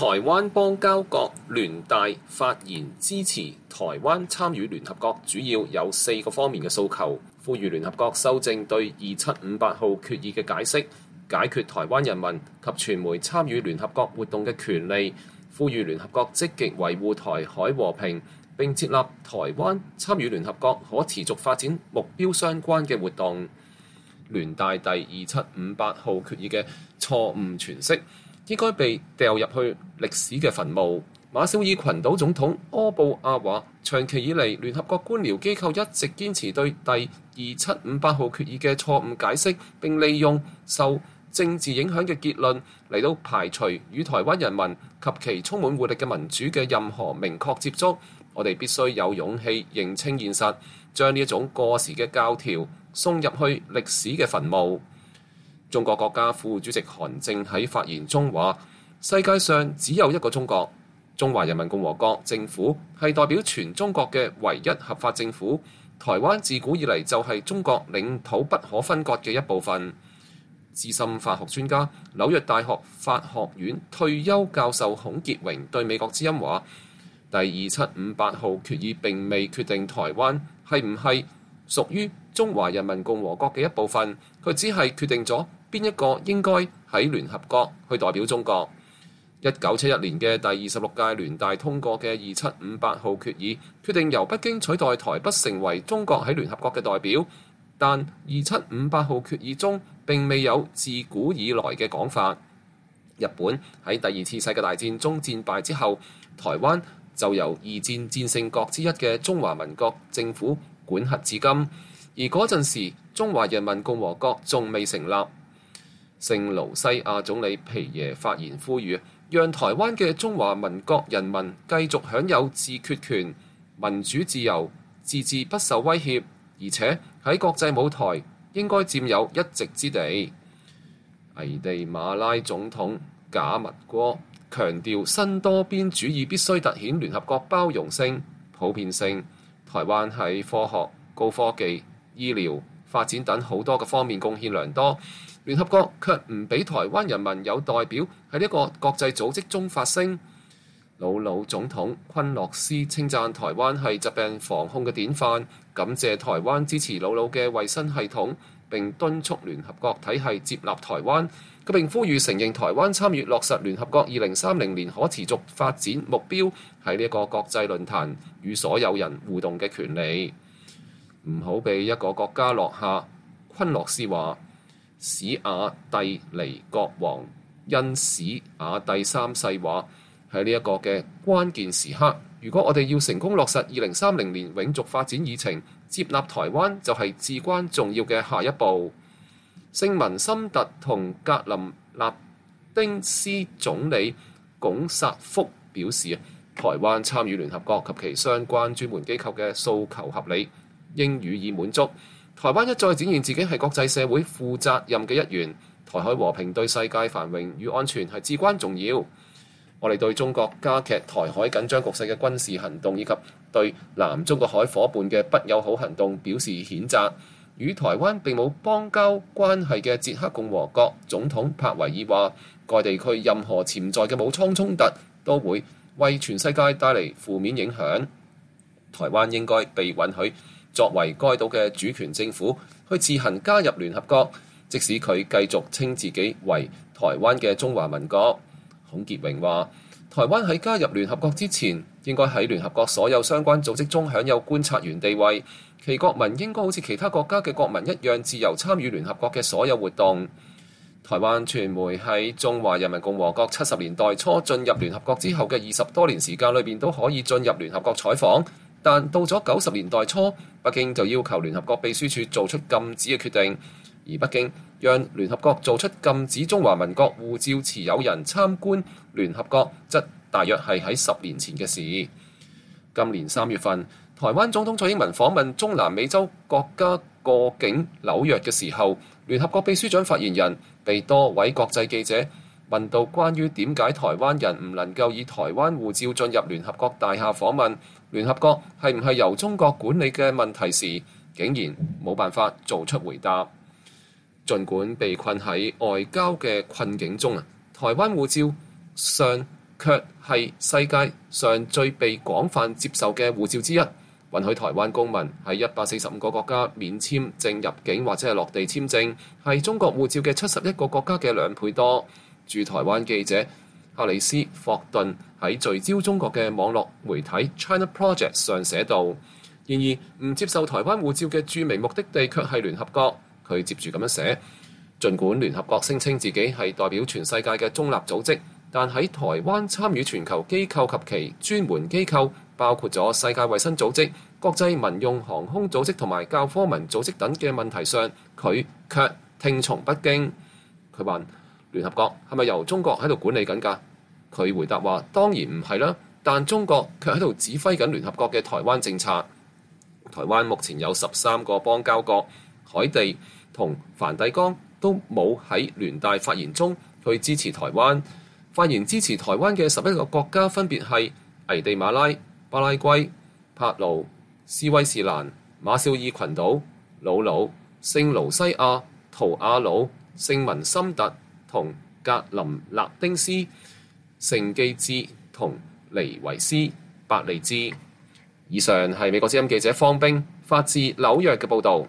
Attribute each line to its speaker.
Speaker 1: 台灣邦交國聯大發言支持台灣參與聯合國，主要有4個方面嘅訴求，呼籲聯合國修正對2758號決議嘅解釋，解決台灣人民及傳媒參與聯合國活動嘅權利，呼籲聯合國積極維護台海和平，並設立台灣參與聯合國可持續發展目標相關嘅活動。聯大第2758號決議嘅錯誤詮釋應該被掉入去歷史嘅墳墓。馬紹爾群島總統柯布亞話，長期以嚟聯合國官僚機構一直堅持對第2758號決議嘅錯誤解釋，並利用受政治影響嘅結論嚟到排除與台灣人民及其充滿活力嘅民主嘅任何明確接觸。我哋必須有勇氣認清現實，將呢一種過時嘅教條送入去歷史嘅墳墓。中國國家副主席韓正喺發言中話：世界上只有一個中國，中華人民共和國政府係代表全中國嘅唯一合法政府。台灣自古以嚟就係中國領土不可分割嘅一部分。資深法學專家、紐約大學法學院退休教授孔傑榮對美國之音話：第2758號決議並未決定台灣係唔係屬於中華人民共和國嘅一部分，佢只係決定咗邊一個應該喺聯合國去代表中國。1971年嘅第26屆聯大通過嘅2758號決議，決定由北京取代台北成為中國喺聯合國嘅代表，但2758號決議中並未有自古以來嘅講法。日本喺第二次世界大戰中戰敗之後，台灣就由二戰戰勝國之一嘅中華民國政府管轄至今，而嗰陣時中華人民共和國仲未成立。聖盧西亞總理皮耶發言呼籲，讓台灣嘅中華民國人民繼續享有自決權、民主自由、自治不受威脅，而且喺國際舞台應該佔有一席之地。危地馬拉總統賈密戈強調，新多邊主義必須凸顯聯合國包容性、普遍性。台灣喺科學、高科技、醫療、發展等好多個方面貢獻良多，聯合國卻唔俾台灣人民有代表喺呢個國際組織中發聲。魯魯總統昆洛斯稱讚台灣係疾病防控嘅典範，感謝台灣支持魯魯嘅衛生系統，並敦促聯合國體系接納台灣。佢並呼籲承認台灣參與落實聯合國2030年可持續發展目標喺呢個國際論壇與所有人互動嘅權利。唔好被一個國家落下。昆洛斯話：史瓦帝尼國王因史瓦第三世話，喺呢一個嘅關鍵時刻，如果我哋要成功落實2030年永續發展議程，接納台灣就係至關重要嘅下一步。聖文森特同格林納丁斯總理鞏薩福表示，台灣參與聯合國及其相關專門機構嘅訴求合理，應予以滿足。台灣一再展現自己係國際社會負責任嘅一員，台海和平對世界繁榮與安全係至關重要。我哋對中國加劇台海緊張局勢嘅軍事行動，以及對南中國海夥伴嘅不友好行動表示譴責。與台灣並冇邦交關係嘅捷克共和國總統帕維爾話，該地區任何潛在嘅武裝衝突都會為全世界帶嚟負面影響。台灣應該被允許作為該島嘅主權政府去自行加入聯合國，即使佢繼續稱自己為台灣嘅中華民國。孔傑榮話，台灣喺加入聯合國之前，應該喺聯合國所有相關組織中享有觀察員地位，其國民應該好似其他國家嘅國民一樣自由參與聯合國嘅所有活動。台灣傳媒喺中華人民共和國70年代初進入聯合國之後嘅20多年時間裏邊都可以進入聯合國採訪，但到咗90年代初，北京就要求聯合國秘書處做出禁止嘅決定，而北京讓聯合國做出禁止中華民國護照持有人參觀聯合國，則大約係喺10年前嘅事。今年3月份，台灣總統蔡英文訪問中南美洲國家過境紐約嘅時候，聯合國秘書長發言人被多位國際記者問到關於點解台灣人唔能夠以台灣護照進入聯合國大廈訪問聯合國係唔係由中國管理嘅問題時，竟然冇辦法做出回答。儘管被困喺外交嘅困境中，台灣護照上卻係世界上最被廣泛接受嘅護照之一，允許台灣公民喺145個國家免簽證入境或者係落地簽證，係中國護照嘅71個國家嘅2倍多。駐台灣記者克里斯霍頓喺聚焦中國嘅網絡媒體 China Project 上寫道：然而唔接受台灣護照嘅著名目的地卻係聯合國。佢接住咁樣寫：儘管聯合國聲稱自己係代表全世界嘅中立組織，但喺台灣參與全球機構及其專門機構，包括咗世界衛生組織、國際民用航空組織同埋教科文組織等嘅問題上，佢卻聽從北京。佢問聯合國係咪由中國喺度管理緊㗎？佢回答話：當然唔係啦，但中國卻喺度指揮緊聯合國嘅台灣政策。台灣目前有13個邦交國，海地同梵蒂岡都冇喺聯大發言中去支持台灣。發言支持台灣嘅11個國家分別係危地馬拉、巴拉圭、帕勞、斯威士蘭、馬紹爾群島、瑙魯、聖盧西亞、圖瓦魯、聖文森特同格林納丁斯、聖基茲同尼維斯、伯利茲。以上係美國之音記者方冰發自紐約嘅報導。